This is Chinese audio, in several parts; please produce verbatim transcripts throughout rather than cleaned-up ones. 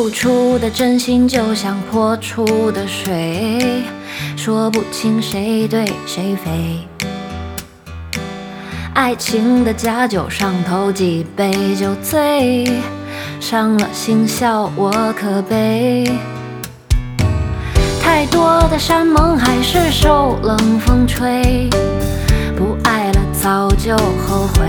付出的真心就像泼出的水，说不清谁对谁非。爱情的假酒上头，几杯就醉，伤了心笑我可悲。太多的山盟海誓受冷风吹，不爱了早就后悔。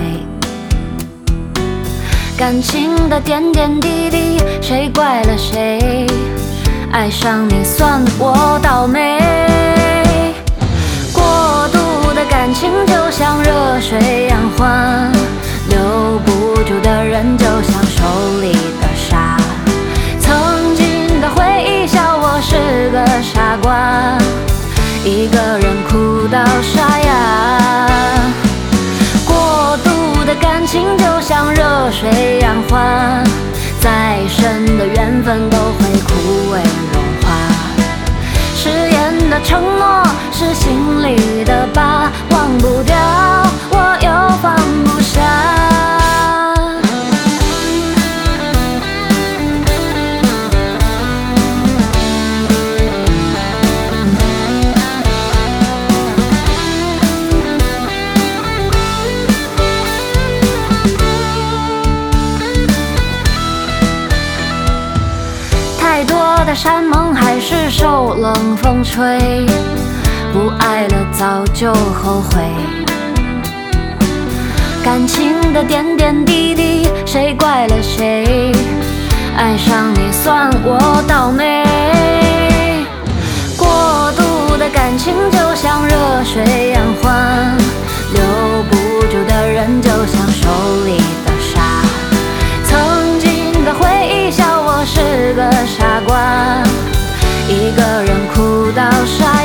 感情的点点滴滴，谁怪了谁？爱上你算我倒霉。过度的感情就像热水养花，留不住的人就像手里的沙。曾经的回忆笑我是个傻瓜，一个人哭到沙哑。过度的感情就像热水养花，再深的缘分都会枯萎融化。誓言的承诺是心里的疤，忘不掉我又放不下。太多的山盟海誓受冷风吹，不爱了早就后悔。感情的点点滴滴，谁怪了谁？爱上你算我倒霉。过度的感情就像热水养花，留不住的人就像手里的沙。曾经的回忆笑我是个傻瓜，一个人哭到沙。